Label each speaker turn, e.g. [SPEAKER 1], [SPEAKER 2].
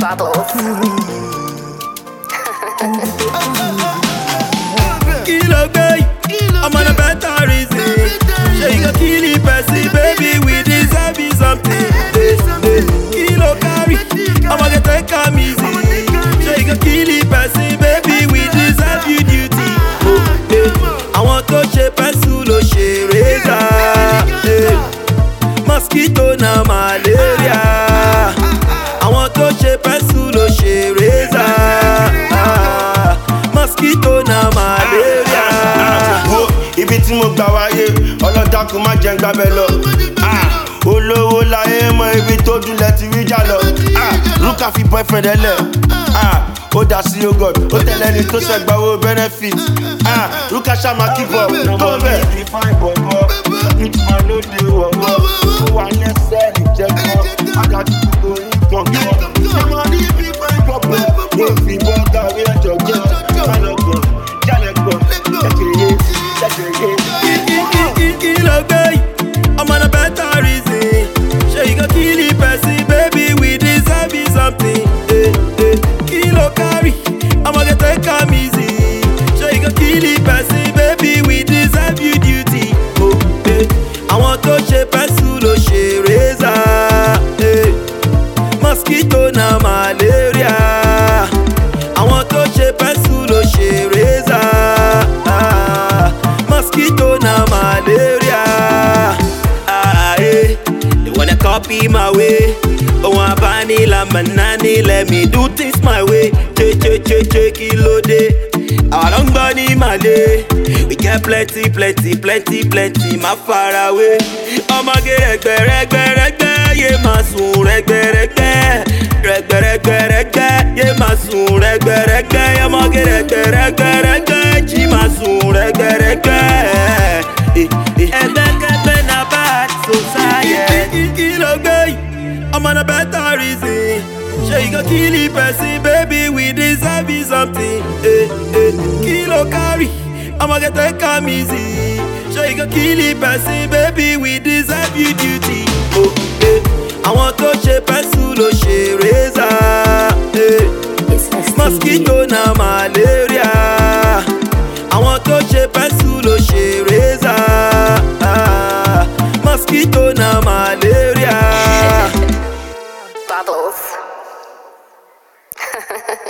[SPEAKER 1] Bubbles.
[SPEAKER 2] Kilo guy, I'm on a better reason. Sure you gon' kill it, Percy, baby. We deserve you something. Kilo carry, I'ma get take am easy. Sure you gon' kill it, Percy, baby. We deserve you duty. I want to ṣe pencil ló ṣe razor. Mosquito na malaria. I want to ṣe pencil ló ṣe razor. Mosquito na malaria.
[SPEAKER 3] Ibi tí mo gbà wáyé, ọlọ́dàkùn má jẹ́ ń gbábẹ́ lọ. Olówó láyé mọ ibi tó dúnlẹ̀ ti rí jà lọ. Rúkà fi boyfriend ẹlẹ̀. Ó dá sí yogurt, ó tẹ̀lé ní tó ṣẹ̀gbà owó benefit. Rúkà ṣàmà keep up, tó bẹ̀. Ìfáì bọ̀bọ̀, ìtumọ̀ ló dé wọ̀wọ̀. Ó wà lẹ́sẹ̀ ìjẹ́kọ̀, àgàtú gbogbo ìpọ̀npọ̀. Ṣọmọ ní ìfáì bọ̀bọ̀, ó fi bọ́ gàrí ẹ̀jọ̀ jẹ́. Jálẹ̀gbọ̀n, jálẹ̀gbọ̀n, jẹ́kẹ̀yẹ, jẹ́kẹ̀yẹ.
[SPEAKER 2] Kilo guy, I'm on a better reason. Sure you gon' kill it, Percy, baby. We deserve you something. Kilo carry, I'ma get take am easy. Sure you gon' kill it, Percy, baby. We deserve you duty. I want to ṣe pencil ló ṣe razor. Mosquito na malaria. I want to ṣe pencil ló ṣe razor. Mosquito na malaria. They wanna copy my way. Oh, I vanilla manani, let me do things my way. Kilo day. I don't bunny my day. We get plenty, my far away. I'ma get regbe, yeah, my soon, regbe, yeah, my soon, regbe, I'ma get regbe, G, my soon, regbe. Na bad society. Kilo guy, I'm on a better reason. Sure you gon' kill it, Percy, baby. We deserve you something. Kilo carry, I'ma get take am easy. Sure you gon' kill it, Percy, baby. We deserve you duty. I want to ṣe pencil ló ṣe razor. Mosquito na malaria. I want to ṣe pencil ló ṣe razor. Mosquito na malaria.
[SPEAKER 1] Bubbles.